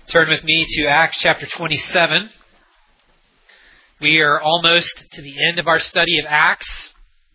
Turn with me to Acts chapter 27. We are almost to the end of our study of Acts.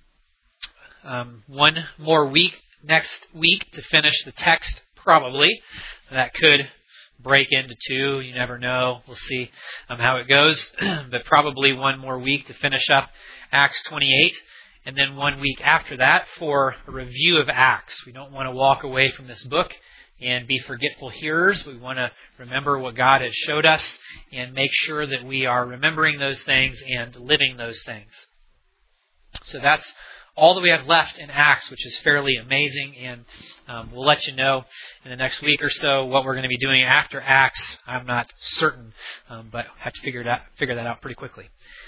One more week, next week, to finish the text, probably. That could break into two. You never know. We'll see how it goes. But probably one more week to finish up Acts 28. And then 1 week after that for a review of Acts. We don't want to walk away from this book and be forgetful hearers. We want to remember what God has showed us and make sure that we are remembering those things and living those things. So that's all that we have left in Acts, which is fairly amazing, and we'll let you know in the next week or so what we're going to be doing after Acts. I'm not certain, but I have to figure that out pretty quickly.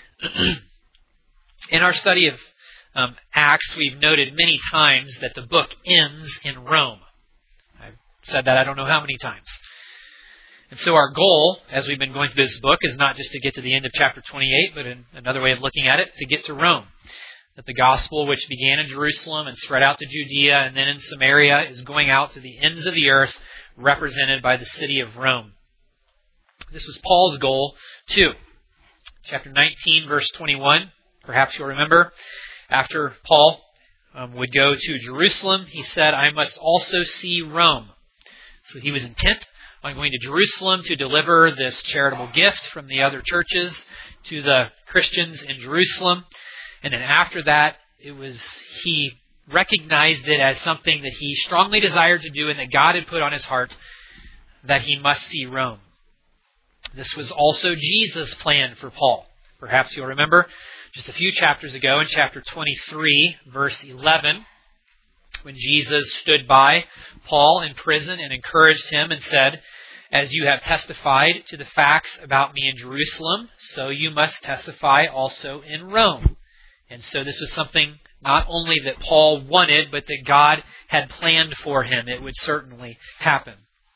In our study of Acts, we've noted many times that the book ends in Rome. Said that I don't know how many times. And so our goal, as we've been going through this book, is not just to get to the end of chapter 28, but another way of looking at it, to get to Rome. That the gospel, which began in Jerusalem and spread out to Judea and then in Samaria, is going out to the ends of the earth, represented by the city of Rome. This was Paul's goal, too. Chapter 19, verse 21, perhaps you'll remember, after Paul would go to Jerusalem, he said, "I must also see Rome." So he was intent on going to Jerusalem to deliver this charitable gift from the other churches to the Christians in Jerusalem. And then after that, he recognized it as something that he strongly desired to do and that God had put on his heart, that he must see Rome. This was also Jesus' plan for Paul. Perhaps you'll remember just a few chapters ago in chapter 23, verse 11, when Jesus stood by Paul in prison and encouraged him and said, "As you have testified to the facts about me in Jerusalem, so you must testify also in Rome." And so this was something not only that Paul wanted, but that God had planned for him. It would certainly happen.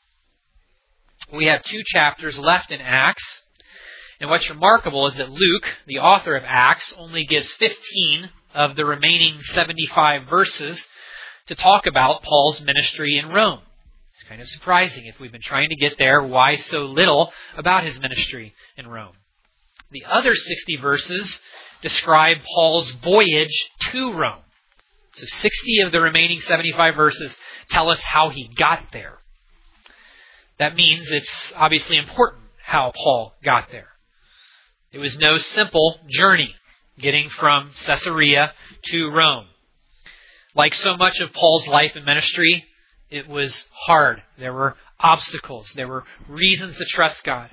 We have 2 chapters left in Acts. And what's remarkable is that Luke, the author of Acts, only gives 15 of the remaining 75 verses to talk about Paul's ministry in Rome. It's kind of surprising. If we've been trying to get there, why so little about his ministry in Rome? The other 60 verses describe Paul's voyage to Rome. So 60 of the remaining 75 verses tell us how he got there. That means it's obviously important how Paul got there. It was no simple journey getting from Caesarea to Rome. Like so much of Paul's life and ministry, it was hard. There were obstacles. There were reasons to trust God.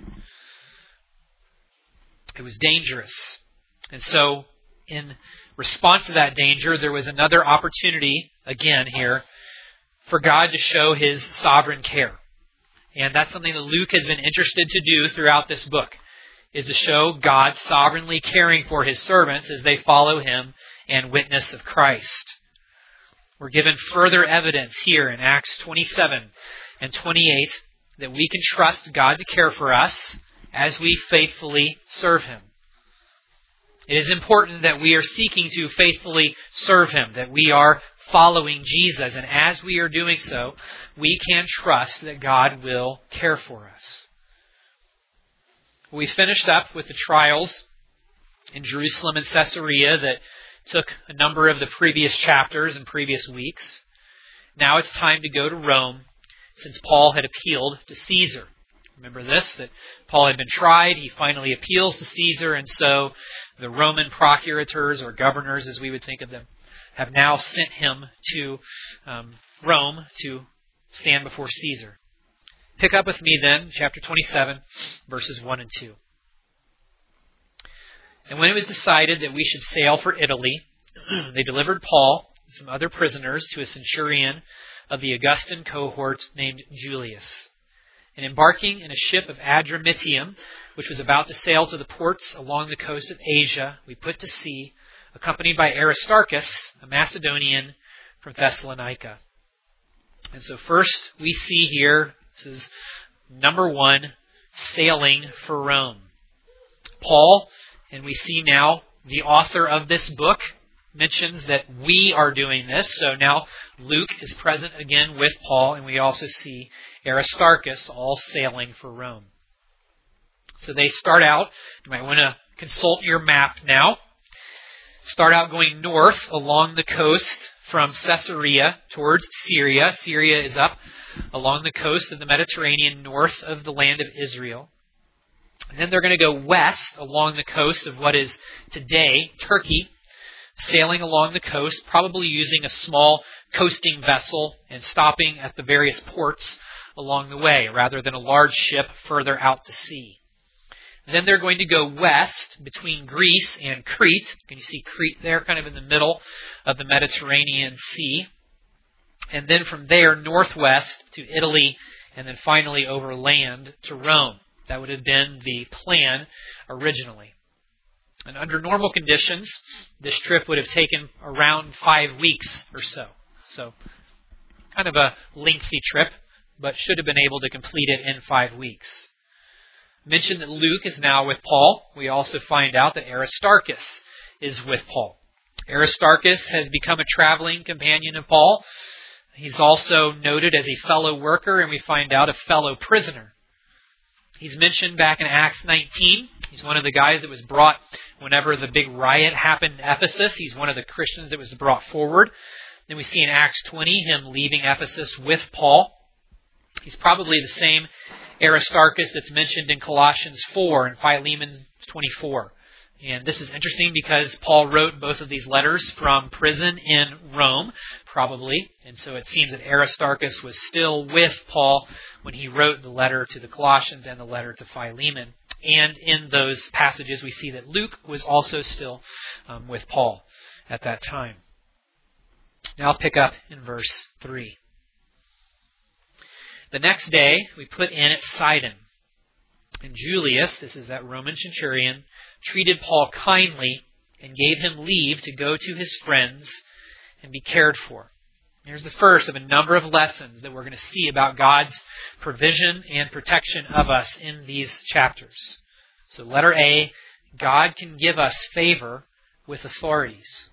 It was dangerous. And so, in response to that danger, there was another opportunity, again here, for God to show His sovereign care. And that's something that Luke has been interested to do throughout this book, is to show God sovereignly caring for His servants as they follow Him and witness of Christ. We're given further evidence here in Acts 27 and 28 that we can trust God to care for us as we faithfully serve Him. It is important that we are seeking to faithfully serve Him, that we are following Jesus, and as we are doing so, we can trust that God will care for us. We finished up with the trials in Jerusalem and Caesarea that took a number of the previous chapters and previous weeks. Now it's time to go to Rome, since Paul had appealed to Caesar. Remember this, that Paul had been tried, he finally appeals to Caesar, and so the Roman procurators, or governors as we would think of them, have now sent him to Rome to stand before Caesar. Pick up with me then, chapter 27, verses 1 and 2. "And when it was decided that we should sail for Italy, they delivered Paul and some other prisoners to a centurion of the Augustan cohort named Julius. And embarking in a ship of Adramyttium, which was about to sail to the ports along the coast of Asia, we put to sea, accompanied by Aristarchus, a Macedonian from Thessalonica." And so first we see here, this is number 1, sailing for Rome. Paul, and we see now the author of this book, mentions that we are doing this. So now Luke is present again with Paul, and we also see Aristarchus all sailing for Rome. So they start out, you might want to consult your map now. Start out going north along the coast from Caesarea towards Syria. Syria is up along the coast of the Mediterranean, north of the land of Israel. And then they're going to go west along the coast of what is today Turkey, sailing along the coast, probably using a small coasting vessel and stopping at the various ports along the way, rather than a large ship further out to sea. Then they're going to go west between Greece and Crete. Can you see Crete there, kind of in the middle of the Mediterranean Sea? And then from there, northwest to Italy, and then finally over land to Rome. That would have been the plan originally. And under normal conditions, this trip would have taken around 5 weeks or so. So, kind of a lengthy trip, but should have been able to complete it in 5 weeks. Mentioned that Luke is now with Paul. We also find out that Aristarchus is with Paul. Aristarchus has become a traveling companion of Paul. He's also noted as a fellow worker, and we find out a fellow prisoner. He's mentioned back in Acts 19. He's one of the guys that was brought whenever the big riot happened in Ephesus. He's one of the Christians that was brought forward. Then we see in Acts 20 him leaving Ephesus with Paul. He's probably the same Aristarchus that's mentioned in Colossians 4 and Philemon 24. And this is interesting because Paul wrote both of these letters from prison in Rome, probably. And so it seems that Aristarchus was still with Paul when he wrote the letter to the Colossians and the letter to Philemon. And in those passages we see that Luke was also still with Paul at that time. Now I'll pick up in verse 3. The next day we put in at Sidon. And Julius, this is that Roman centurion, treated Paul kindly and gave him leave to go to his friends and be cared for. Here's the first of a number of lessons that we're going to see about God's provision and protection of us in these chapters. So letter A, God can give us favor with authorities.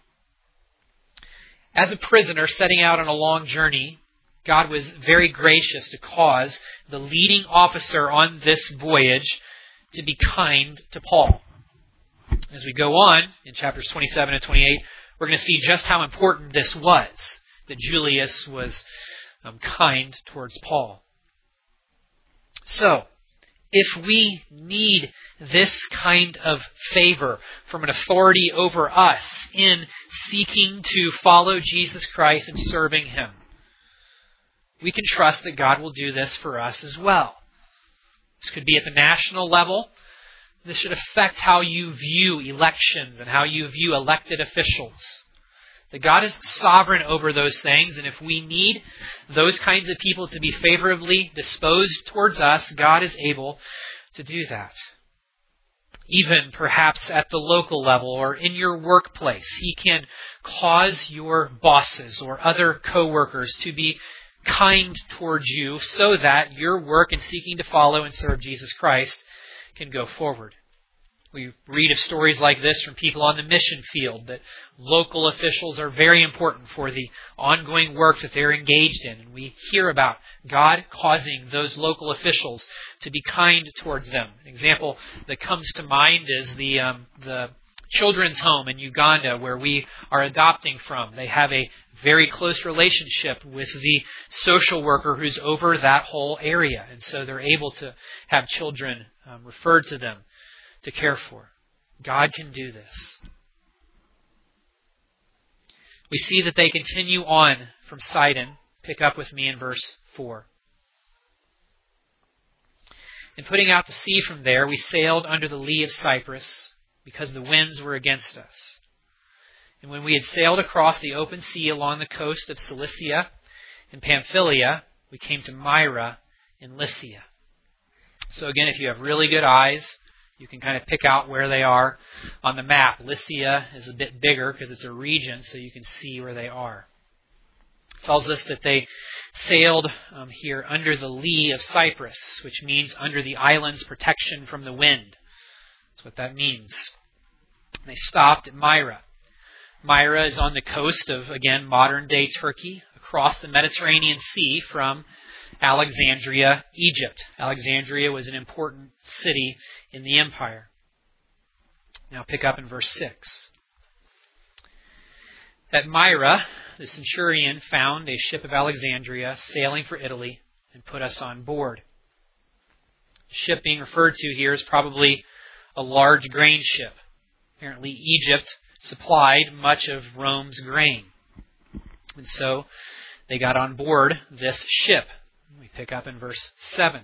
As a prisoner setting out on a long journey, God was very gracious to cause the leading officer on this voyage to be kind to Paul. As we go on in chapters 27 and 28, we're going to see just how important this was, that Julius was kind towards Paul. So, if we need this kind of favor from an authority over us in seeking to follow Jesus Christ and serving Him, we can trust that God will do this for us as well. This could be at the national level. This should affect how you view elections and how you view elected officials. That God is sovereign over those things, and if we need those kinds of people to be favorably disposed towards us, God is able to do that. Even perhaps at the local level or in your workplace, He can cause your bosses or other co-workers to be kind towards you so that your work in seeking to follow and serve Jesus Christ can go forward. We read of stories like this from people on the mission field, that local officials are very important for the ongoing work that they're engaged in. And we hear about God causing those local officials to be kind towards them. An example that comes to mind is the children's home in Uganda where we are adopting from. They have a very close relationship with the social worker who's over that whole area. And so they're able to have children referred to them to care for. God can do this. We see that they continue on from Sidon. Pick up with me in verse 4. In putting out to sea from there, we sailed under the lee of Cyprus because the winds were against us. And when we had sailed across the open sea along the coast of Cilicia and Pamphylia, we came to Myra in Lycia. So again, if you have really good eyes, you can kind of pick out where they are on the map. Lycia is a bit bigger because it's a region, so you can see where they are. It tells us that they sailed here under the lee of Cyprus, which means under the island's protection from the wind. That's what that means. They stopped at Myra. Myra is on the coast of, again, modern-day Turkey, across the Mediterranean Sea from Alexandria, Egypt. Alexandria was an important city in the empire. Now pick up in verse 6. At Myra, the centurion found a ship of Alexandria sailing for Italy and put us on board. The ship being referred to here is probably a large grain ship. Apparently Egypt supplied much of Rome's grain. And so they got on board this ship. We pick up in verse 7.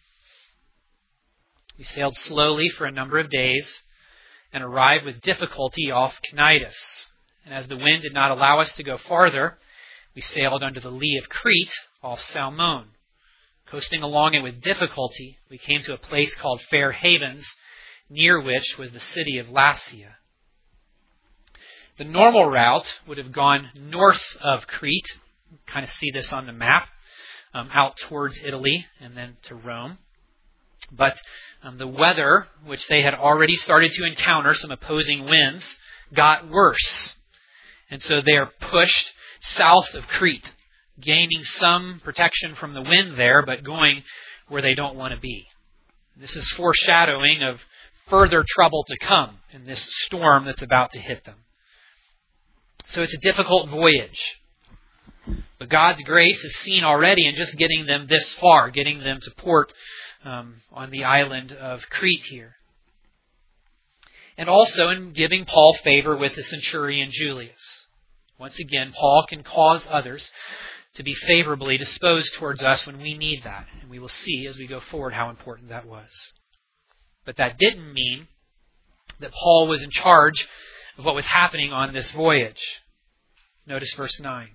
We sailed slowly for a number of days and arrived with difficulty off Cnidus. And as the wind did not allow us to go farther, we sailed under the lee of Crete off Salmone. Coasting along it with difficulty, we came to a place called Fair Havens, near which was the city of Lasea. The normal route would have gone north of Crete. You kind of see this on the map, out towards Italy and then to Rome. But the weather, which they had already started to encounter, some opposing winds, got worse. And so they are pushed south of Crete, gaining some protection from the wind there, but going where they don't want to be. This is foreshadowing of further trouble to come in this storm that's about to hit them. So it's a difficult voyage. But God's grace is seen already in just getting them this far, getting them to port on the island of Crete here. And also in giving Paul favor with the centurion Julius. Once again, Paul can cause others to be favorably disposed towards us when we need that. And we will see as we go forward how important that was. But that didn't mean that Paul was in charge of what was happening on this voyage. Notice verse 9.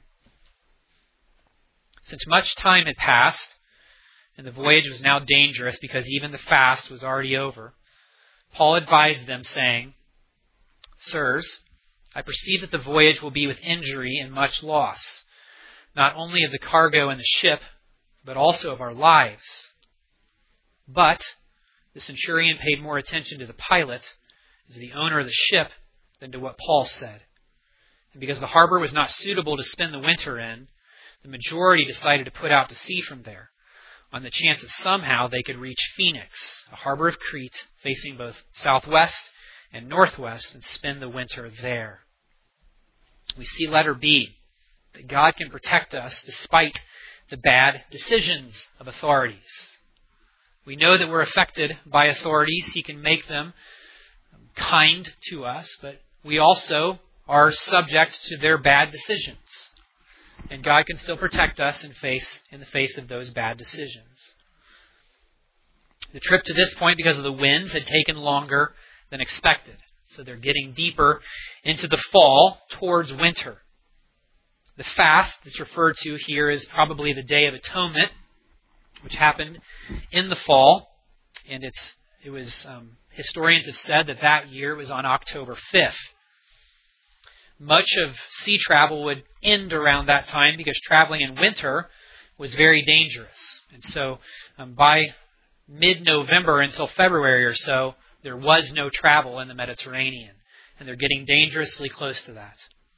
Since much time had passed, and the voyage was now dangerous because even the fast was already over, Paul advised them, saying, Sirs, I perceive that the voyage will be with injury and much loss, not only of the cargo and the ship, but also of our lives. But the centurion paid more attention to the pilot, as the owner of the ship, than to what Paul said. And because the harbor was not suitable to spend the winter in, the majority decided to put out to sea from there, on the chance that somehow they could reach Phoenix, a harbor of Crete, facing both southwest and northwest, and spend the winter there. We see letter B, that God can protect us despite the bad decisions of authorities. We know that we're affected by authorities. He can make them kind to us, but we also are subject to their bad decisions. And God can still protect us in the face of those bad decisions. The trip to this point, because of the winds, had taken longer than expected. So they're getting deeper into the fall towards winter. The fast that's referred to here is probably the Day of Atonement, which happened in the fall. And it was historians have said that year was on October 5th. Much of sea travel would end around that time because traveling in winter was very dangerous. And so by mid-November until February or so, there was no travel in the Mediterranean. And they're getting dangerously close to that.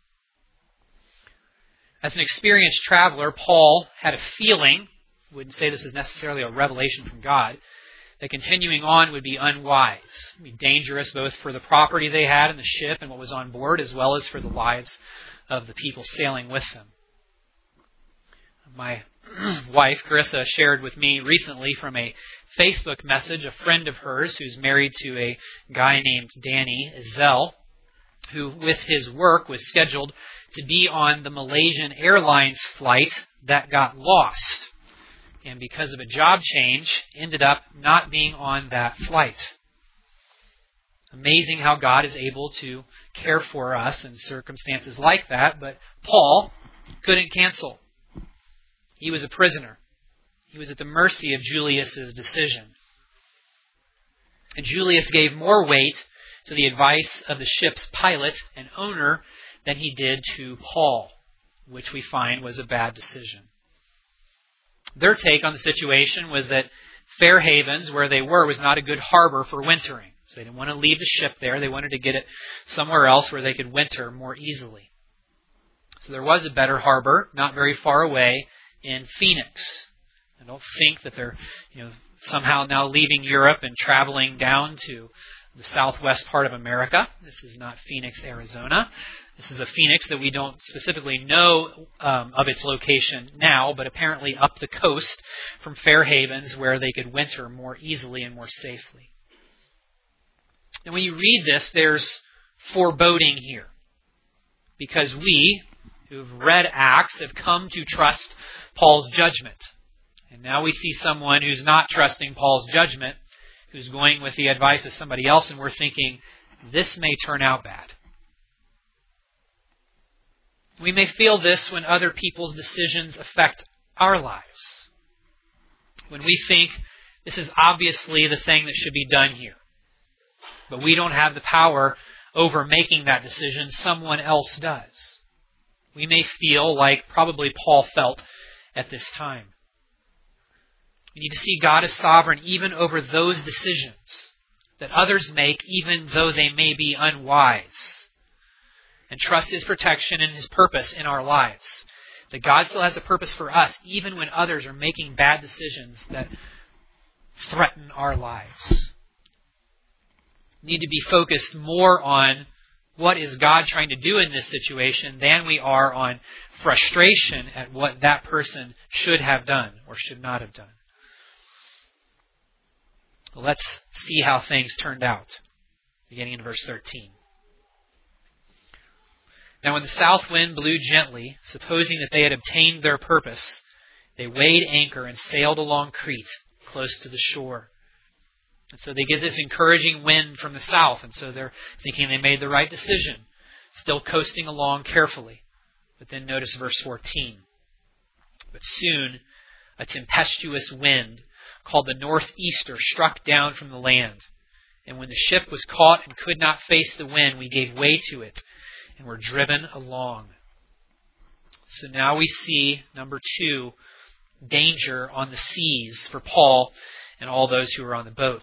As an experienced traveler, Paul had a feeling, wouldn't say this is necessarily a revelation from God, that continuing on would be unwise. It would be dangerous both for the property they had in the ship and what was on board, as well as for the lives of the people sailing with them. My wife, Carissa, shared with me recently from a Facebook message, a friend of hers who's married to a guy named Danny Zell, who with his work was scheduled to be on the Malaysian Airlines flight that got lost. And because of a job change, ended up not being on that flight. Amazing how God is able to care for us in circumstances like that, but Paul couldn't cancel. He was a prisoner. He was at the mercy of Julius's decision. And Julius gave more weight to the advice of the ship's pilot and owner than he did to Paul, which we find was a bad decision. Their take on the situation was that Fair Havens, where they were, was not a good harbor for wintering. So they didn't want to leave the ship there. They wanted to get it somewhere else where they could winter more easily. So there was a better harbor, not very far away, in Phoenix. I don't think that they're, somehow now leaving Europe and traveling down to the southwest part of America. This is not Phoenix, Arizona. This is a Phoenix that we don't specifically know of its location now, but apparently up the coast from Fair Havens where they could winter more easily and more safely. And when you read this, there's foreboding here. Because we, who've read Acts, have come to trust Paul's judgment. And now we see someone who's not trusting Paul's judgment, who's going with the advice of somebody else, and we're thinking, this may turn out bad. We may feel this when other people's decisions affect our lives. When we think, this is obviously the thing that should be done here. But we don't have the power over making that decision, someone else does. We may feel like probably Paul felt at this time. We need to see God as sovereign even over those decisions that others make, even though they may be unwise. And trust His protection and His purpose in our lives. That God still has a purpose for us, even when others are making bad decisions that threaten our lives. We need to be focused more on what is God trying to do in this situation than we are on frustration at what that person should have done or should not have done. Let's see how things turned out, beginning in verse 13. Now when the south wind blew gently, supposing that they had obtained their purpose, they weighed anchor and sailed along Crete, close to the shore. And so they get this encouraging wind from the south, and so they're thinking they made the right decision, still coasting along carefully. But then notice verse 14. But soon a tempestuous wind, called the northeaster, struck down from the land. And when the ship was caught and could not face the wind, we gave way to it and were driven along. So now we see, number 2, danger on the seas for Paul and all those who are on the boat.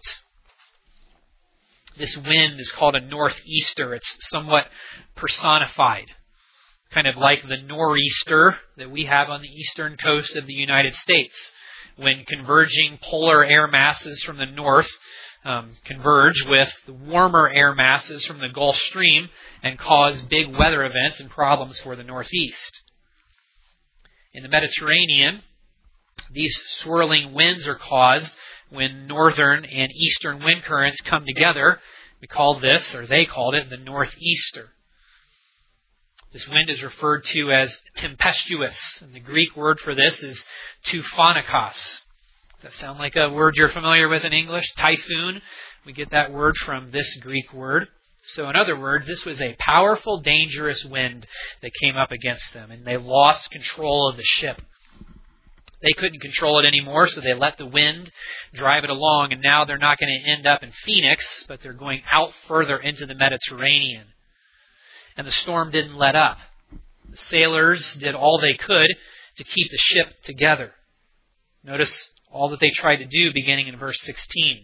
This wind is called a northeaster. It's somewhat personified, kind of like the nor'easter that we have on the eastern coast of the United States, when converging polar air masses from the north converge with the warmer air masses from the Gulf Stream and cause big weather events and problems for the Northeast. In the Mediterranean, these swirling winds are caused when northern and eastern wind currents come together. We call this, or they called it, the northeaster. This wind is referred to as tempestuous, and the Greek word for this is tuphonikos. Does that sound like a word you're familiar with in English? Typhoon. We get that word from this Greek word. So in other words, this was a powerful, dangerous wind that came up against them, and they lost control of the ship. They couldn't control it anymore, so they let the wind drive it along, and now they're not going to end up in Phoenix, but they're going out further into the Mediterranean. And the storm didn't let up. The sailors did all they could to keep the ship together. Notice all that they tried to do beginning in verse 16.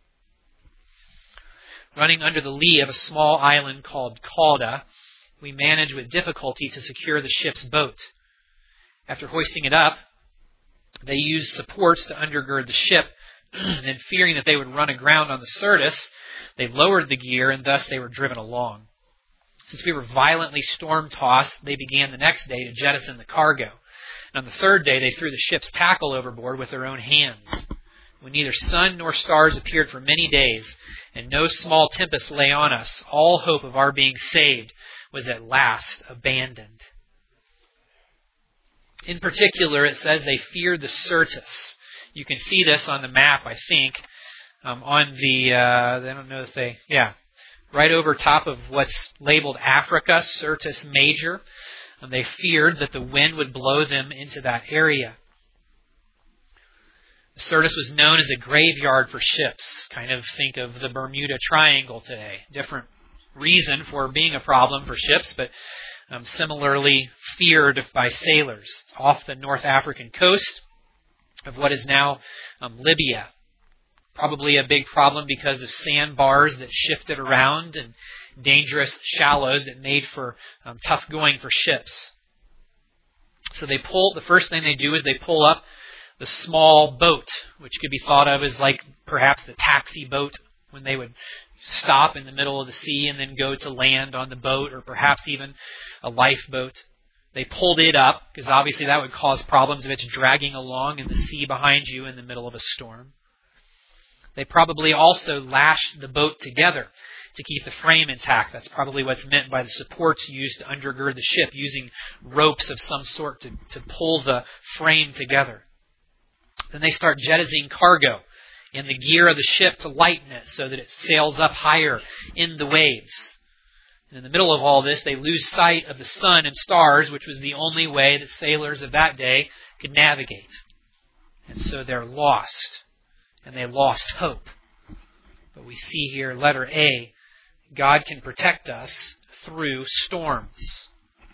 Running under the lee of a small island called Cauda, we managed with difficulty to secure the ship's boat. After hoisting it up, they used supports to undergird the ship, and then fearing that they would run aground on the Syrtis, they lowered the gear, and thus they were driven along. Since we were violently storm-tossed, they began the next day to jettison the cargo. And on the third day, they threw the ship's tackle overboard with their own hands. When neither sun nor stars appeared for many days, and no small tempest lay on us, all hope of our being saved was at last abandoned. In particular, it says they feared the Syrtis. You can see this on the map, I think, on the, I don't know if they, right over top of what's labeled Africa, Syrtis Major. And they feared that the wind would blow them into that area. The Syrtis was known as a graveyard for ships. Kind of think of the Bermuda Triangle today. Different reason for being a problem for ships, but similarly feared by sailors. Off the North African coast of what is now Libya. Probably a big problem because of sandbars that shifted around and dangerous shallows that made for tough going for ships. So the first thing they do is they pull up the small boat, which could be thought of as like perhaps the taxi boat when they would stop in the middle of the sea and then go to land on the boat, or perhaps even a lifeboat. They pulled it up because obviously that would cause problems if it's dragging along in the sea behind you in the middle of a storm. They probably also lashed the boat together to keep the frame intact. That's probably what's meant by the supports used to undergird the ship, using ropes of some sort to pull the frame together. Then they start jettisoning cargo in the gear of the ship to lighten it so that it sails up higher in the waves. And in the middle of all this, they lose sight of the sun and stars, which was the only way that sailors of that day could navigate. And so they're lost, and they lost hope. But we see here, letter A, God can protect us through storms.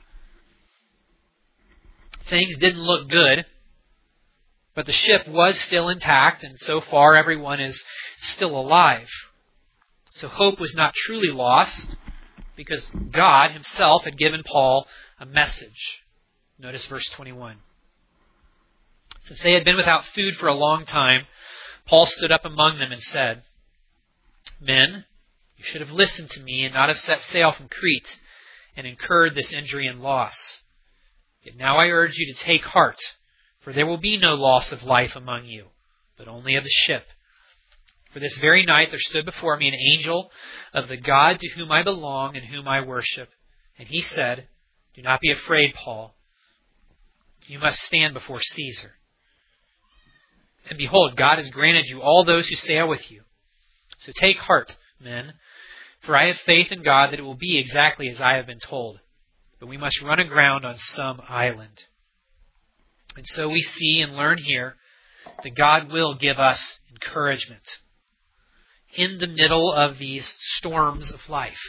Things didn't look good, but the ship was still intact, and so far everyone is still alive. So hope was not truly lost, because God himself had given Paul a message. Notice verse 21. Since they had been without food for a long time, Paul stood up among them and said, "Men, you should have listened to me and not have set sail from Crete and incurred this injury and loss. Yet now I urge you to take heart, for there will be no loss of life among you, but only of the ship. For this very night there stood before me an angel of the God to whom I belong and whom I worship. And he said, 'Do not be afraid, Paul. You must stand before Caesar. And behold, God has granted you all those who sail with you. So take heart, men, for I have faith in God that it will be exactly as I have been told. But we must run aground on some island.'" And so we see and learn here that God will give us encouragement in the middle of these storms of life.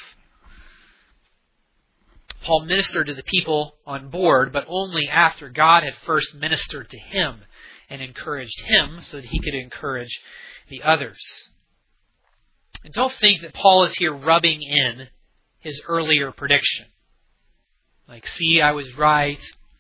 Paul ministered to the people on board, but only after God had first ministered to him and encouraged him so that he could encourage the others. And don't think that Paul is here rubbing in his earlier prediction. Like, see, I was right.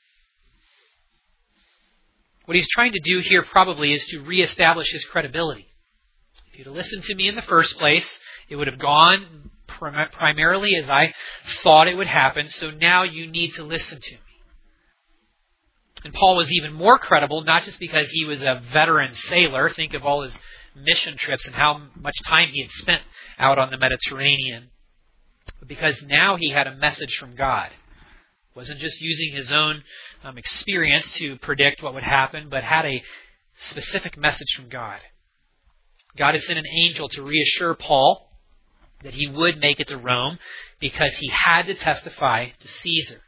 What he's trying to do here probably is to reestablish his credibility. If you'd have listened to me in the first place, it would have gone primarily as I thought it would happen, so now you need to listen to me. And Paul was even more credible, not just because he was a veteran sailor. Think of all his mission trips and how much time he had spent out on the Mediterranean, but because now he had a message from God. Wasn't just using his own experience to predict what would happen, but had a specific message from God. God had sent an angel to reassure Paul that he would make it to Rome because he had to testify to Caesar.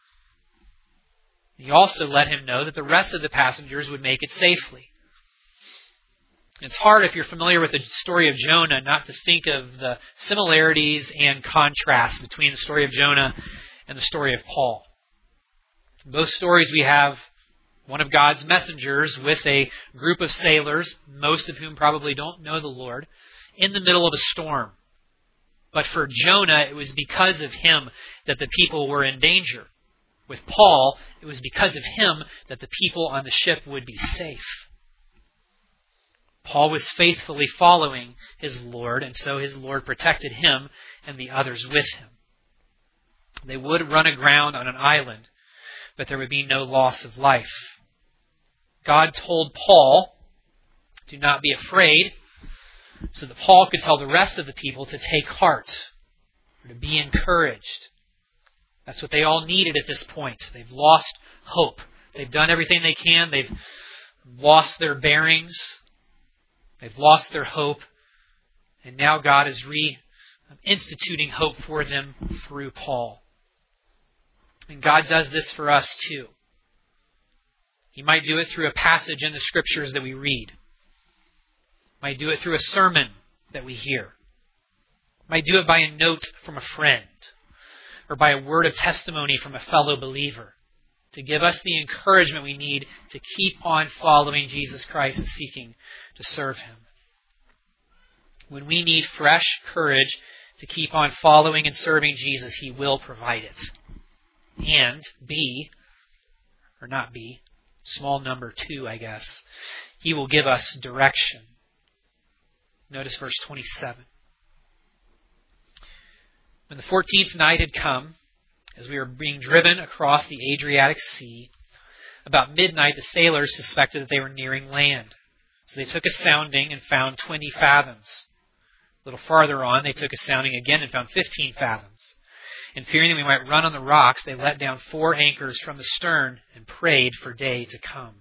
He also let him know that the rest of the passengers would make it safely. It's hard, if you're familiar with the story of Jonah, not to think of the similarities and contrasts between the story of Jonah and the story of Paul. In both stories we have one of God's messengers with a group of sailors, most of whom probably don't know the Lord, in the middle of a storm. But for Jonah, it was because of him that the people were in danger. With Paul, it was because of him that the people on the ship would be safe. Paul was faithfully following his Lord, and so his Lord protected him and the others with him. They would run aground on an island, but there would be no loss of life. God told Paul, "Do not be afraid," so that Paul could tell the rest of the people to take heart, or to be encouraged. That's what they all needed at this point. They've lost hope. They've done everything they can. They've lost their bearings. They've lost their hope. And now God is reinstituting hope for them through Paul. And God does this for us too. He might do it through a passage in the Scriptures that we read. Might do it through a sermon that we hear. Might do it by a note from a friend, or by a word of testimony from a fellow believer, to give us the encouragement we need to keep on following Jesus Christ and seeking to serve Him. When we need fresh courage to keep on following and serving Jesus, He will provide it. And small number 2, I guess, He will give us direction. Notice verse 27. When the 14th night had come, as we were being driven across the Adriatic Sea, about midnight the sailors suspected that they were nearing land. So they took a sounding and found 20 fathoms. A little farther on, they took a sounding again and found 15 fathoms. And fearing that we might run on the rocks, they let down 4 anchors from the stern and prayed for day to come.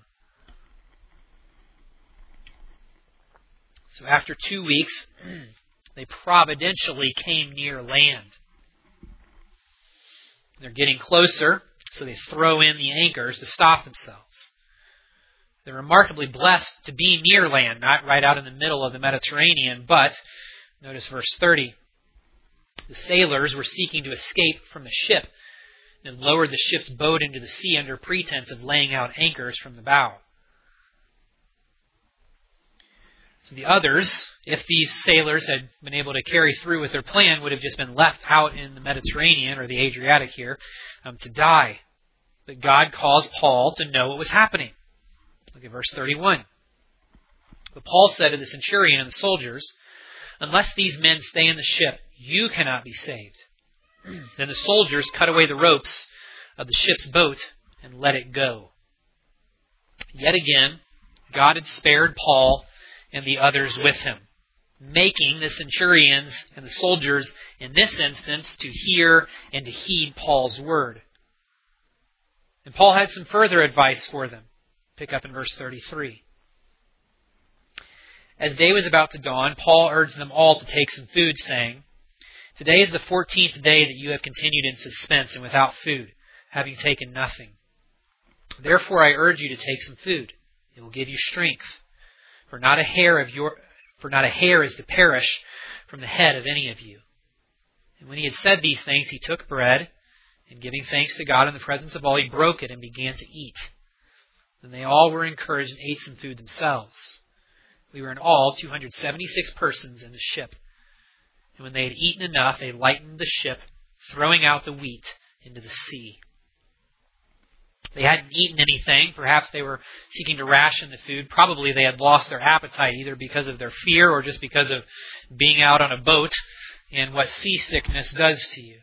So after 2 weeks, they providentially came near land. They're getting closer, so they throw in the anchors to stop themselves. They're remarkably blessed to be near land, not right out in the middle of the Mediterranean, but, notice verse 30, the sailors were seeking to escape from the ship and had lowered the ship's boat into the sea under pretense of laying out anchors from the bow. So the others, if these sailors had been able to carry through with their plan, would have just been left out in the Mediterranean, or the Adriatic here, to die. But God caused Paul to know what was happening. Look at verse 31. But Paul said to the centurion and the soldiers, "Unless these men stay in the ship, you cannot be saved." Then the soldiers cut away the ropes of the ship's boat and let it go. Yet again, God had spared Paul and the others with him, making the centurions and the soldiers, in this instance, to hear and to heed Paul's word. And Paul had some further advice for them. Pick up in verse 33. As day was about to dawn, Paul urged them all to take some food, saying, "Today is the 14th day that you have continued in suspense and without food, having taken nothing. Therefore I urge you to take some food. It will give you strength. For not a hair is to perish from the head of any of you." And when he had said these things, he took bread, and giving thanks to God in the presence of all, he broke it and began to eat. Then they all were encouraged and ate some food themselves. We were in all 276 persons in the ship. And when they had eaten enough, they lightened the ship, throwing out the wheat into the sea. They hadn't eaten anything. Perhaps they were seeking to ration the food. Probably they had lost their appetite, either because of their fear or just because of being out on a boat and what seasickness does to you.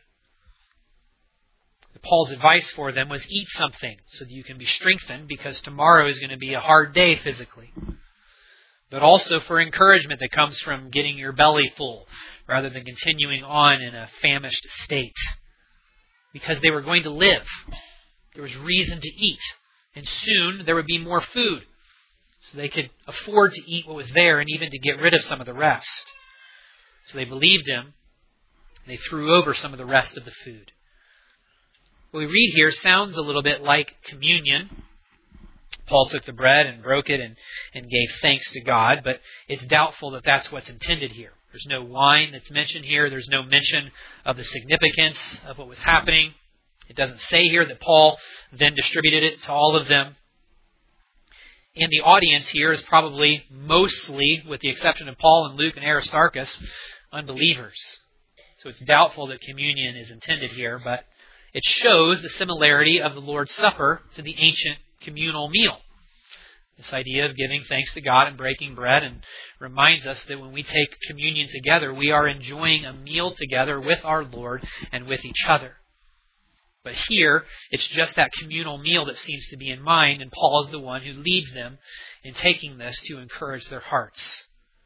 Paul's advice for them was eat something so that you can be strengthened, because tomorrow is going to be a hard day physically. But also for encouragement that comes from getting your belly full rather than continuing on in a famished state. Because they were going to live. There was reason to eat. And soon there would be more food. So they could afford to eat what was there and even to get rid of some of the rest. So they believed him. They threw over some of the rest of the food. What we read here sounds a little bit like communion. Paul took the bread and broke it and gave thanks to God, but it's doubtful that that's what's intended here. There's no wine that's mentioned here. There's no mention of the significance of what was happening. It doesn't say here that Paul then distributed it to all of them. And the audience here is probably mostly, with the exception of Paul and Luke and Aristarchus, unbelievers. So it's doubtful that communion is intended here, but it shows the similarity of the Lord's Supper to the ancient communal meal. This idea of giving thanks to God and breaking bread, and reminds us that when we take communion together, we are enjoying a meal together with our Lord and with each other. But here, it's just that communal meal that seems to be in mind, and Paul is the one who leads them in taking this to encourage their hearts.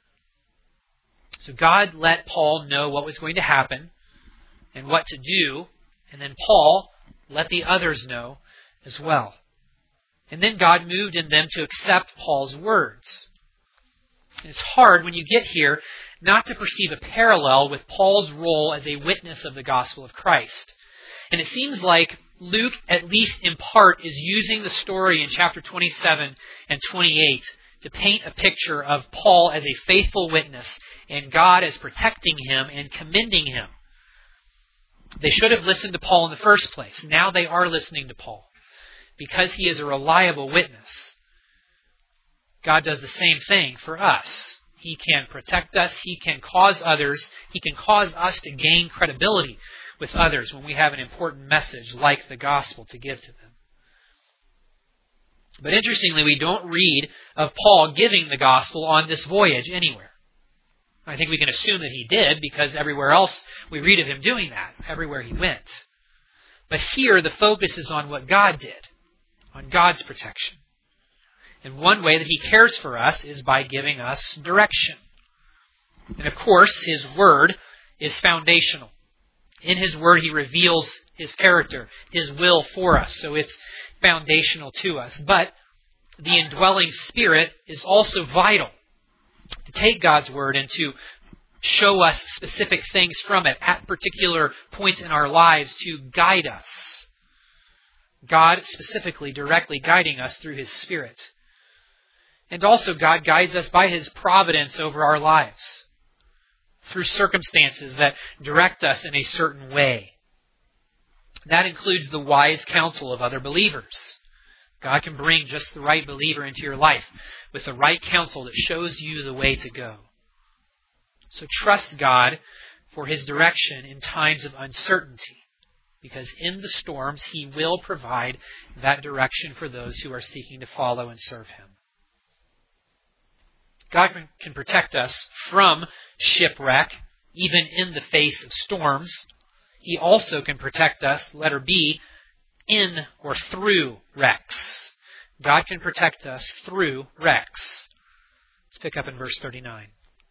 So God let Paul know what was going to happen and what to do, and then Paul let the others know as well. And then God moved in them to accept Paul's words. And it's hard when you get here not to perceive a parallel with Paul's role as a witness of the gospel of Christ. And it seems like Luke, at least in part, is using the story in chapter 27 and 28 to paint a picture of Paul as a faithful witness and God as protecting him and commending him. They should have listened to Paul in the first place. Now they are listening to Paul because he is a reliable witness. God does the same thing for us. He can protect us. He can cause us to gain credibility with others when we have an important message like the gospel to give to them. But interestingly, we don't read of Paul giving the gospel on this voyage anywhere. I think we can assume that he did, because everywhere else we read of him doing that, everywhere he went. But here the focus is on what God did, on God's protection. And one way that He cares for us is by giving us direction. And of course, His Word is foundational. In His Word, He reveals His character, His will for us. So it's foundational to us. But the indwelling Spirit is also vital to take God's Word and to show us specific things from it at particular points in our lives to guide us. God specifically, directly guiding us through His Spirit. And also God guides us by His providence over our lives, through circumstances that direct us in a certain way. That includes the wise counsel of other believers. God can bring just the right believer into your life with the right counsel that shows you the way to go. So trust God for His direction in times of uncertainty, because in the storms He will provide that direction for those who are seeking to follow and serve Him. God can protect us from shipwreck, even in the face of storms. He also can protect us, letter B, in or through wrecks. God can protect us through wrecks. Let's pick up in verse 39.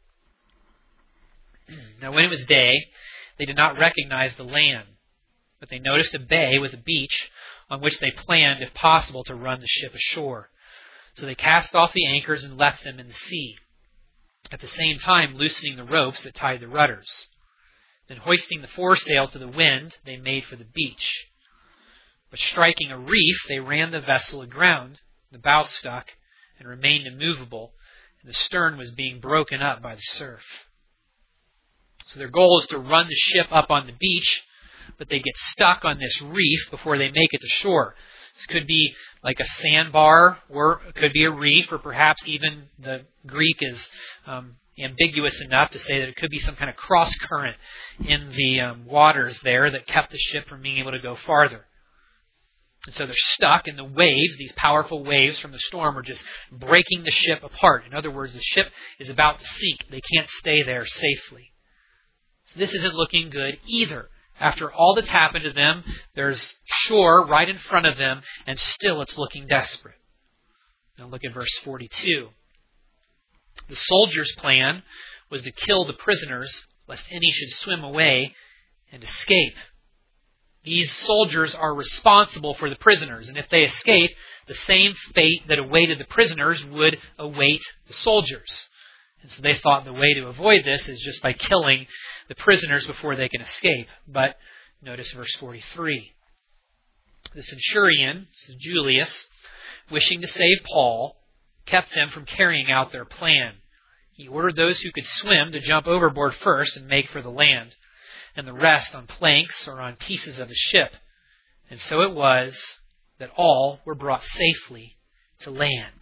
Now when it was day, they did not recognize the land, but they noticed a bay with a beach on which they planned, if possible, to run the ship ashore. So they cast off the anchors and left them in the sea, at the same time loosening the ropes that tied the rudders. Then hoisting the foresail to the wind, they made for the beach. But striking a reef, they ran the vessel aground. The bow stuck and remained immovable, and the stern was being broken up by the surf. So their goal is to run the ship up on the beach, but they get stuck on this reef before they make it to shore. This could be like a sandbar, or it could be a reef, or perhaps even the Greek is ambiguous enough to say that it could be some kind of cross current in the waters there that kept the ship from being able to go farther. And so they're stuck, and the waves, these powerful waves from the storm, are just breaking the ship apart. In other words, the ship is about to sink. They can't stay there safely. So this isn't looking good either. After all that's happened to them, there's shore right in front of them, and still it's looking desperate. Now look at verse 42. The soldiers' plan was to kill the prisoners, lest any should swim away and escape. These soldiers are responsible for the prisoners, and if they escape, the same fate that awaited the prisoners would await the soldiers. And so they thought the way to avoid this is just by killing the prisoners before they can escape. But notice verse 43. The centurion, Julius, wishing to save Paul, kept them from carrying out their plan. He ordered those who could swim to jump overboard first and make for the land, and the rest on planks or on pieces of the ship. And so it was that all were brought safely to land.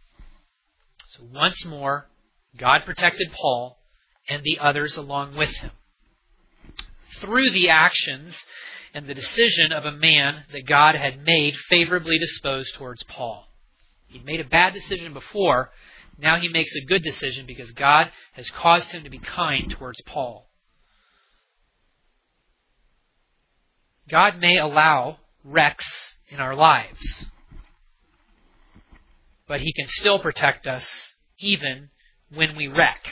So once more, God protected Paul and the others along with him through the actions and the decision of a man that God had made favorably disposed towards Paul. He'd made a bad decision before. Now he makes a good decision because God has caused him to be kind towards Paul. God may allow wrecks in our lives, but He can still protect us even when we wreck.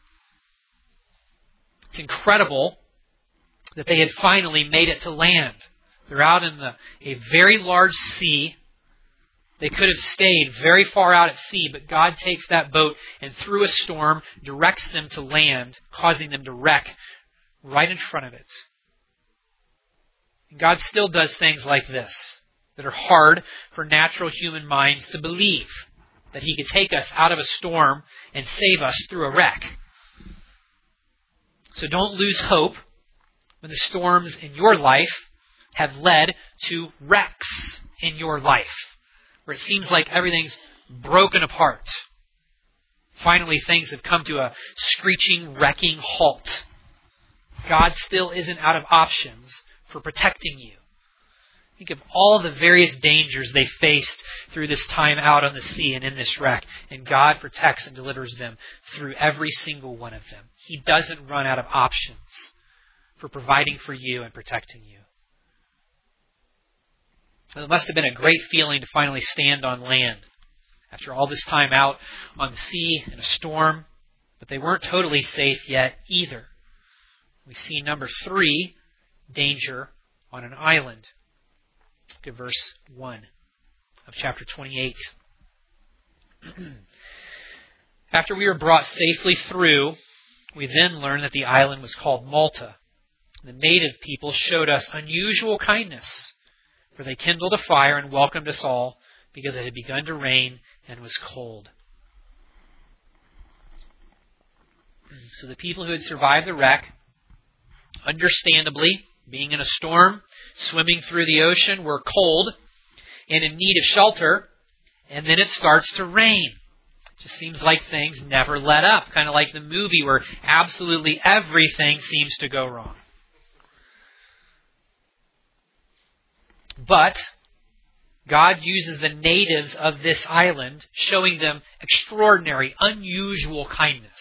It's incredible that they had finally made it to land. They're out in a very large sea. They could have stayed very far out at sea, but God takes that boat and through a storm directs them to land, causing them to wreck right in front of it. And God still does things like this that are hard for natural human minds to believe. That He could take us out of a storm and save us through a wreck. So don't lose hope when the storms in your life have led to wrecks in your life, where it seems like everything's broken apart. Finally, things have come to a screeching, wrecking halt. God still isn't out of options for protecting you. Think of all the various dangers they faced through this time out on the sea and in this wreck. And God protects and delivers them through every single one of them. He doesn't run out of options for providing for you and protecting you. It must have been a great feeling to finally stand on land after all this time out on the sea in a storm. But they weren't totally safe yet either. We see number 3, danger on an island. Look at verse 1 of chapter 28. After we were brought safely through, we then learned that the island was called Malta. The native people showed us unusual kindness, for they kindled a fire and welcomed us all because it had begun to rain and was cold. So the people who had survived the wreck, understandably, being in a storm, swimming through the ocean, were cold and in need of shelter, and then it starts to rain. It just seems like things never let up, kind of like the movie where absolutely everything seems to go wrong. But God uses the natives of this island, showing them extraordinary, unusual kindness.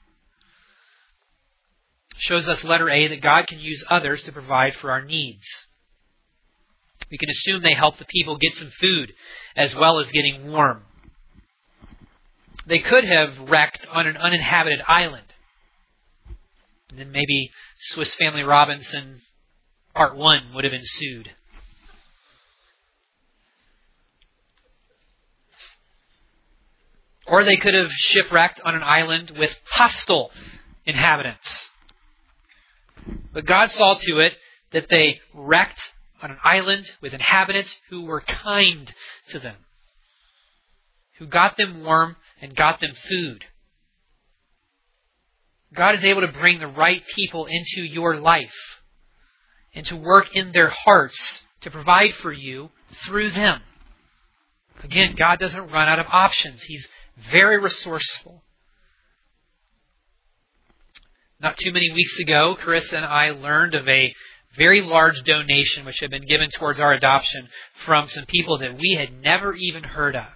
Shows us, letter A, that God can use others to provide for our needs. We can assume they help the people get some food as well as getting warm. They could have wrecked on an uninhabited island. And then maybe Swiss Family Robinson Part 1 would have ensued. Or they could have shipwrecked on an island with hostile inhabitants. But God saw to it that they wrecked on an island with inhabitants who were kind to them, who got them warm and got them food. God is able to bring the right people into your life and to work in their hearts to provide for you through them. Again, God doesn't run out of options. He's very resourceful. Not too many weeks ago, Carissa and I learned of a very large donation which had been given towards our adoption from some people that we had never even heard of.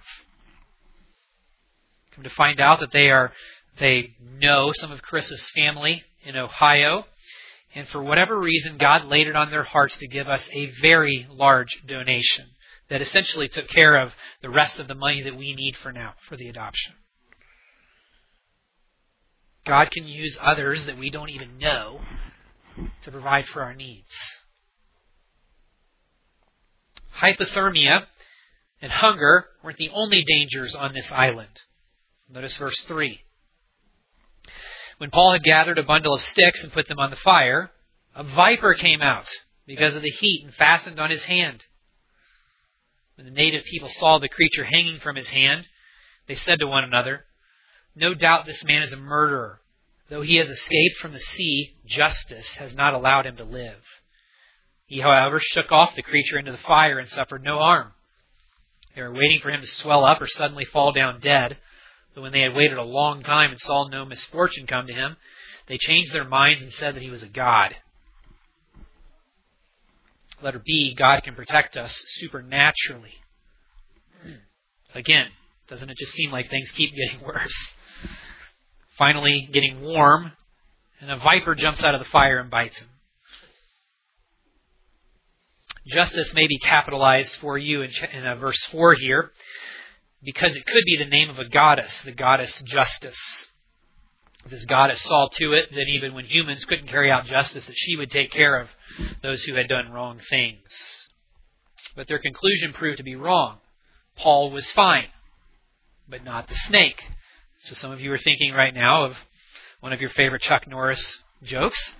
Come to find out that they know some of Carissa's family in Ohio, and for whatever reason, God laid it on their hearts to give us a very large donation that essentially took care of the rest of the money that we need for now, for the adoption. God can use others that we don't even know to provide for our needs. Hypothermia and hunger weren't the only dangers on this island. Notice verse 3. When Paul had gathered a bundle of sticks and put them on the fire, a viper came out because of the heat and fastened on his hand. When the native people saw the creature hanging from his hand, they said to one another, "No doubt this man is a murderer. Though he has escaped from the sea, justice has not allowed him to live." He, however, shook off the creature into the fire and suffered no harm. They were waiting for him to swell up or suddenly fall down dead. But when they had waited a long time and saw no misfortune come to him, they changed their minds and said that he was a god. Letter B, God can protect us supernaturally. Again, doesn't it just seem like things keep getting worse? Finally getting warm, and a viper jumps out of the fire and bites him. Justice may be capitalized for you in verse 4 here, because it could be the name of a goddess, the goddess Justice. This goddess saw to it that even when humans couldn't carry out justice, that she would take care of those who had done wrong things. But their conclusion proved to be wrong. Paul was fine, but not the snake. So some of you are thinking right now of one of your favorite Chuck Norris jokes.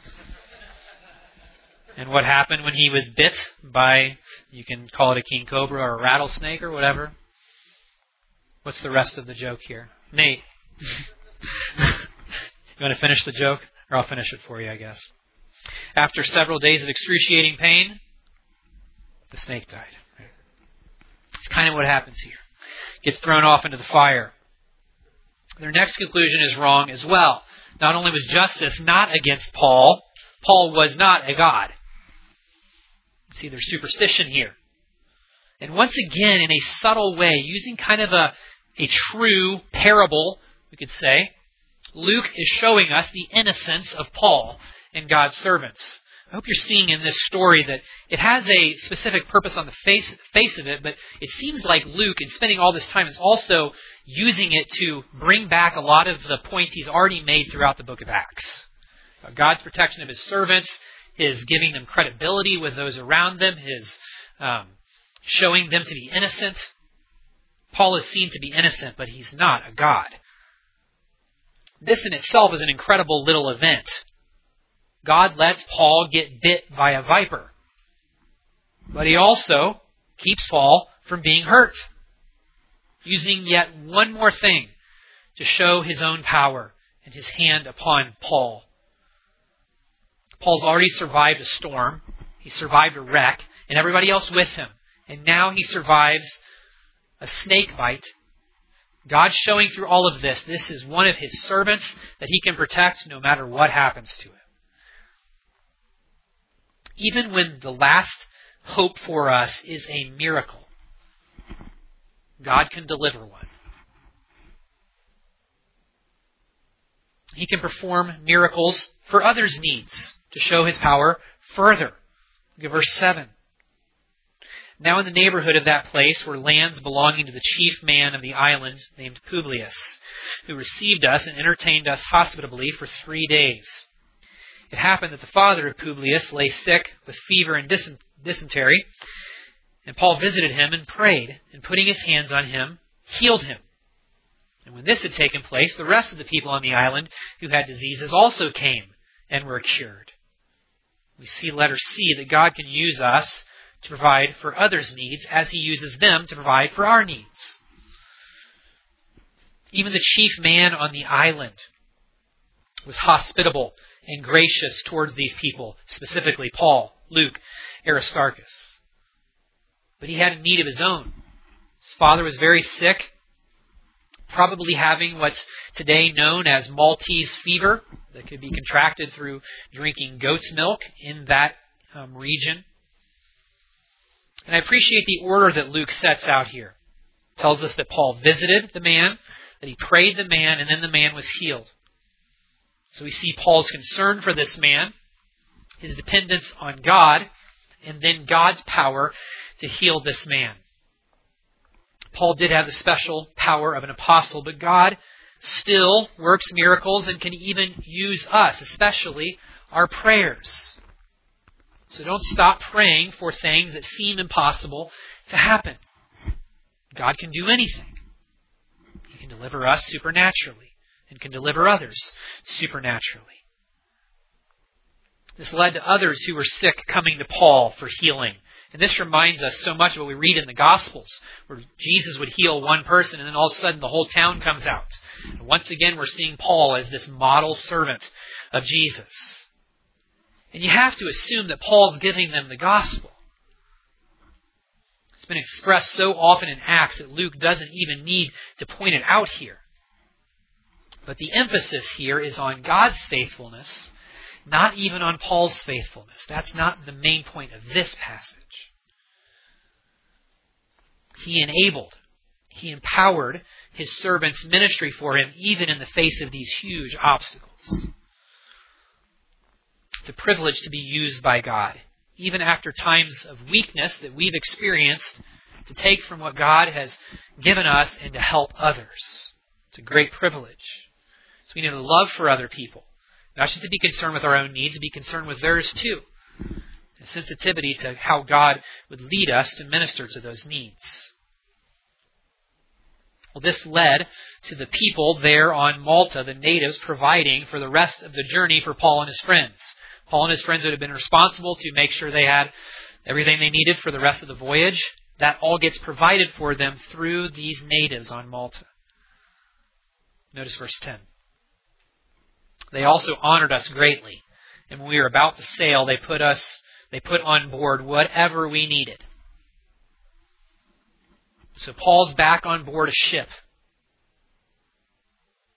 And what happened when he was bit by, you can call it a king cobra or a rattlesnake or whatever. What's the rest of the joke here? Nate. You want to finish the joke? Or I'll finish it for you, I guess. After several days of excruciating pain, the snake died. It's kind of what happens here. Gets thrown off into the fire. Their next conclusion is wrong as well. Not only was justice not against Paul, Paul was not a god. See, there's superstition here. And once again, in a subtle way, using kind of a true parable, we could say, Luke is showing us the innocence of Paul and God's servants. I hope you're seeing in this story that it has a specific purpose on the face of it, but it seems like Luke, in spending all this time, is also using it to bring back a lot of the points he's already made throughout the book of Acts. God's protection of his servants, his giving them credibility with those around them, his showing them to be innocent. Paul is seen to be innocent, but he's not a god. This in itself is an incredible little event. God lets Paul get bit by a viper. But he also keeps Paul from being hurt, using yet one more thing to show his own power and his hand upon Paul. Paul's already survived a storm. He survived a wreck, and everybody else with him. And now he survives a snake bite. God's showing through all of this, this is one of his servants that he can protect no matter what happens to him. Even when the last hope for us is a miracle, God can deliver one. He can perform miracles for others' needs to show his power further. Look at verse 7. Now in the neighborhood of that place were lands belonging to the chief man of the island named Publius, who received us and entertained us hospitably for 3 days. It happened that the father of Publius lay sick with fever and dysentery, and Paul visited him and prayed, and putting his hands on him, healed him. And when this had taken place, the rest of the people on the island who had diseases also came and were cured. We see, letter C, that God can use us to provide for others' needs as he uses them to provide for our needs. Even the chief man on the island was hospitable and gracious towards these people, specifically Paul, Luke, Aristarchus. But he had a need of his own. His father was very sick, probably having what's today known as Maltese fever that could be contracted through drinking goat's milk in that region. And I appreciate the order that Luke sets out here. It tells us that Paul visited the man, that he prayed the man, and then the man was healed. So we see Paul's concern for this man, his dependence on God, and then God's power to heal this man. Paul did have the special power of an apostle, but God still works miracles and can even use us, especially our prayers. So don't stop praying for things that seem impossible to happen. God can do anything. He can deliver us supernaturally and can deliver others supernaturally. This led to others who were sick coming to Paul for healing. And this reminds us so much of what we read in the Gospels, where Jesus would heal one person and then all of a sudden the whole town comes out. And once again, we're seeing Paul as this model servant of Jesus. And you have to assume that Paul's giving them the gospel. It's been expressed so often in Acts that Luke doesn't even need to point it out here. But the emphasis here is on God's faithfulness, not even on Paul's faithfulness. That's not the main point of this passage. He enabled, he empowered his servant's ministry for him, even in the face of these huge obstacles. It's a privilege to be used by God, even after times of weakness that we've experienced, to take from what God has given us and to help others. It's a great privilege. So we need a love for other people. Not just to be concerned with our own needs, to be concerned with theirs too. A sensitivity to how God would lead us to minister to those needs. Well, this led to the people there on Malta, the natives, providing for the rest of the journey for Paul and his friends. Paul and his friends would have been responsible to make sure they had everything they needed for the rest of the voyage. That all gets provided for them through these natives on Malta. Notice verse 10. They also honored us greatly, and when we were about to sail, they put on board whatever we needed. So Paul's back on board a ship.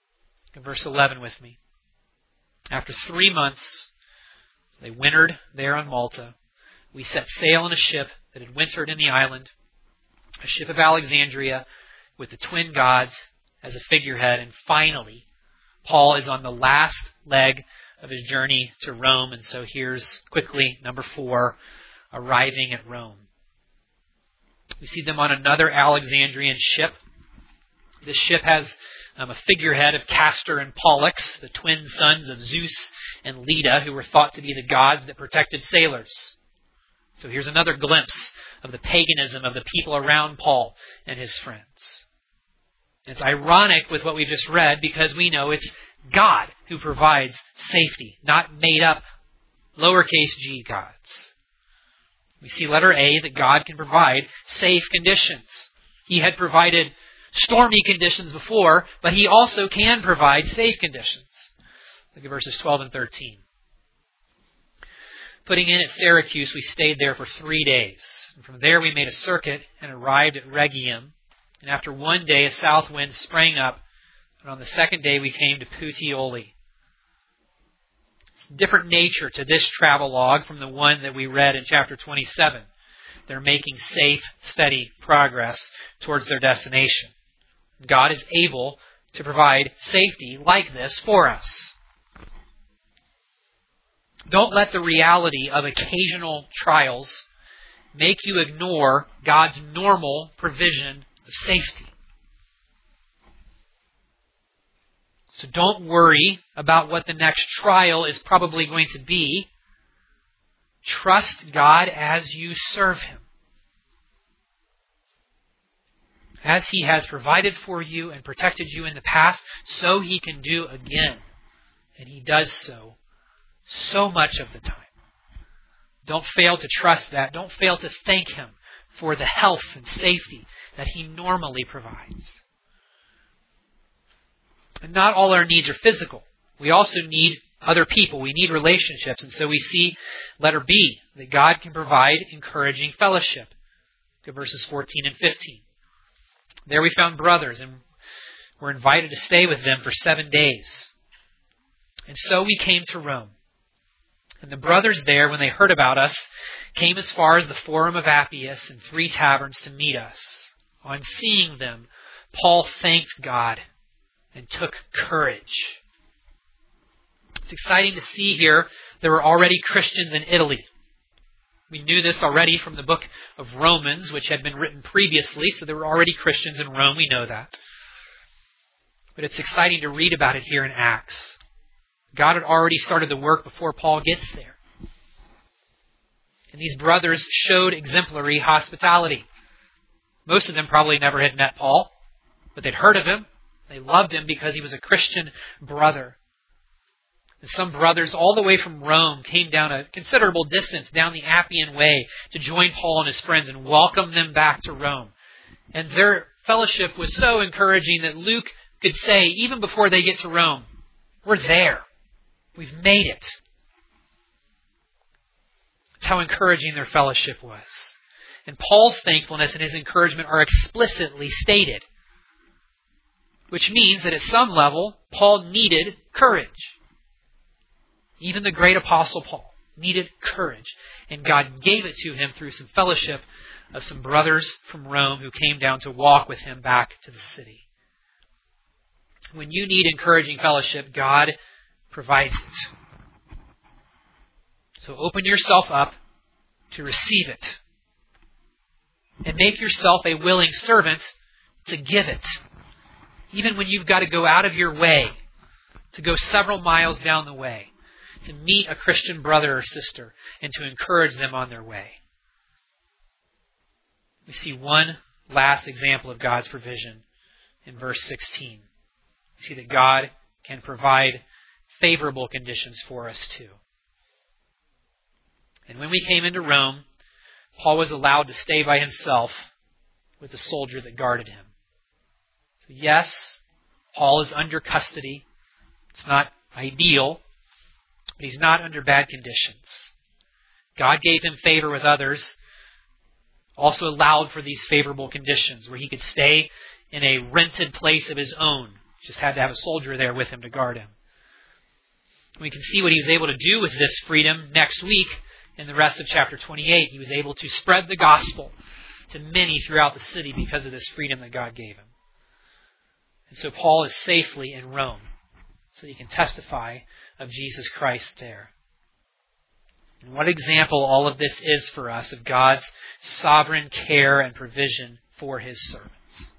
to verse 11 with me. After 3 months, they wintered there on Malta. We set sail in a ship that had wintered in the island, a ship of Alexandria with the twin gods as a figurehead. And finally, Paul is on the last leg of his journey to Rome. And so here's quickly number 4, arriving at Rome. We see them on another Alexandrian ship. This ship has a figurehead of Castor and Pollux, the twin sons of Zeus and Leda, who were thought to be the gods that protected sailors. So here's another glimpse of the paganism of the people around Paul and his friends. It's ironic with what we've just read because we know it's God who provides safety, not made up lowercase g gods. We see letter A that God can provide safe conditions. He had provided stormy conditions before, but He also can provide safe conditions. Look at verses 12 and 13. Putting in at Syracuse, we stayed there for 3 days. And from there we made a circuit and arrived at Rhegium. And after 1 day, a south wind sprang up. And on the second day, we came to Puteoli. Different nature to this travelogue from the one that we read in chapter 27. They're making safe, steady progress towards their destination. God is able to provide safety like this for us. Don't let the reality of occasional trials make you ignore God's normal provision of safety. So don't worry about what the next trial is probably going to be. Trust God as you serve Him. As He has provided for you and protected you in the past, so He can do again. And He does so much of the time. Don't fail to trust that. Don't fail to thank Him for the health and safety that He normally provides. And not all our needs are physical. We also need other people. We need relationships. And so we see letter B, that God can provide encouraging fellowship. Look at verses 14 and 15. There we found brothers and were invited to stay with them for 7 days. And so we came to Rome. And the brothers there, when they heard about us, came as far as the Forum of Appius and 3 taverns to meet us. On seeing them, Paul thanked God and took courage. It's exciting to see here there were already Christians in Italy. We knew this already from the book of Romans, which had been written previously, so there were already Christians in Rome. We know that. But it's exciting to read about it here in Acts. God had already started the work before Paul gets there. And these brothers showed exemplary hospitality. Most of them probably never had met Paul, but they'd heard of him. They loved him because he was a Christian brother. And some brothers all the way from Rome came down a considerable distance down the Appian Way to join Paul and his friends and welcome them back to Rome. And their fellowship was so encouraging that Luke could say, even before they get to Rome, we're there. We've made it. That's how encouraging their fellowship was. And Paul's thankfulness and his encouragement are explicitly stated. Which means that at some level, Paul needed courage. Even the great apostle Paul needed courage. And God gave it to him through some fellowship of some brothers from Rome who came down to walk with him back to the city. When you need encouraging fellowship, God provides it. So open yourself up to receive it. And make yourself a willing servant to give it. Even when you've got to go out of your way, to go several miles down the way, to meet a Christian brother or sister, and to encourage them on their way. We see one last example of God's provision in verse 16. We see that God can provide favorable conditions for us too. And when we came into Rome, Paul was allowed to stay by himself with the soldier that guarded him. So yes, Paul is under custody. It's not ideal, but he's not under bad conditions. God gave him favor with others, also allowed for these favorable conditions where he could stay in a rented place of his own Just had to have a soldier there with him to guard him. We can see what he was able to do with this freedom next week in the rest of chapter 28. He was able to spread the gospel to many throughout the city because of this freedom that God gave him. And so Paul is safely in Rome, so he can testify of Jesus Christ there. And what example all of this is for us of God's sovereign care and provision for His servants.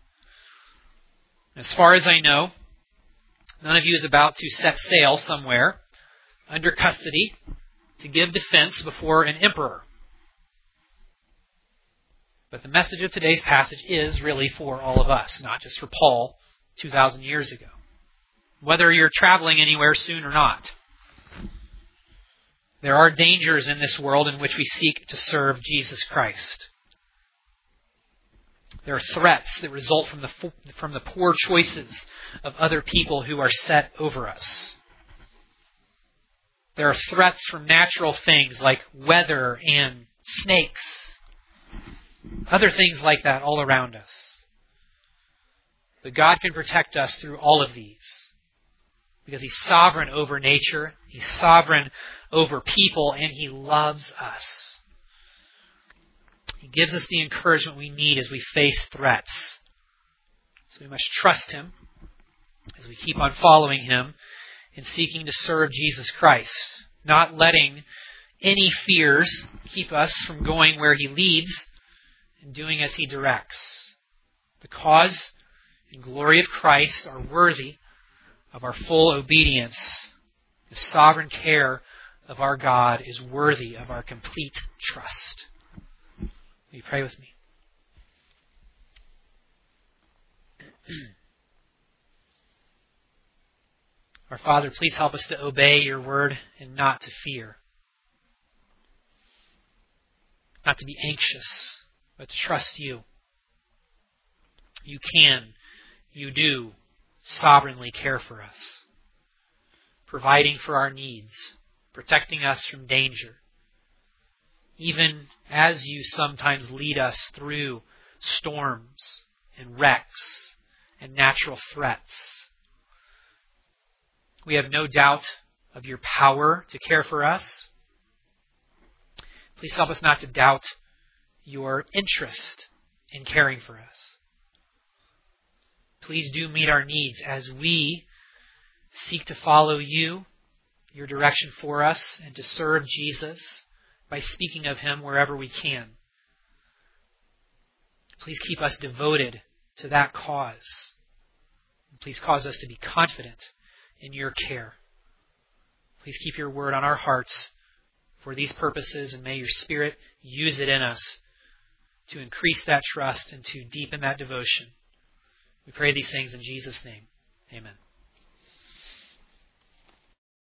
As far as I know, none of you is about to set sail somewhere under custody to give defense before an emperor. But the message of today's passage is really for all of us, not just for Paul 2,000 years ago. Whether you're traveling anywhere soon or not, there are dangers in this world in which we seek to serve Jesus Christ. There are threats that result from the poor choices of other people who are set over us. There are threats from natural things like weather and snakes. Other things like that all around us. But God can protect us through all of these. Because He's sovereign over nature, He's sovereign over people, and He loves us. He gives us the encouragement we need as we face threats. So we must trust Him as we keep on following Him and seeking to serve Jesus Christ, not letting any fears keep us from going where He leads and doing as He directs. The cause and glory of Christ are worthy of our full obedience. The sovereign care of our God is worthy of our complete trust. Will you pray with me? Our Father, please help us to obey Your word and not to fear. Not to be anxious, but to trust You. You can, You do sovereignly care for us, providing for our needs, protecting us from danger, even as You sometimes lead us through storms and wrecks and natural threats. We have no doubt of Your power to care for us. Please help us not to doubt Your interest in caring for us. Please do meet our needs as we seek to follow You, Your direction for us, and to serve Jesus by speaking of Him wherever we can. Please keep us devoted to that cause. Please cause us to be confident in Your care. Please keep Your word on our hearts for these purposes, and may Your Spirit use it in us to increase that trust and to deepen that devotion. We pray these things in Jesus' name. Amen.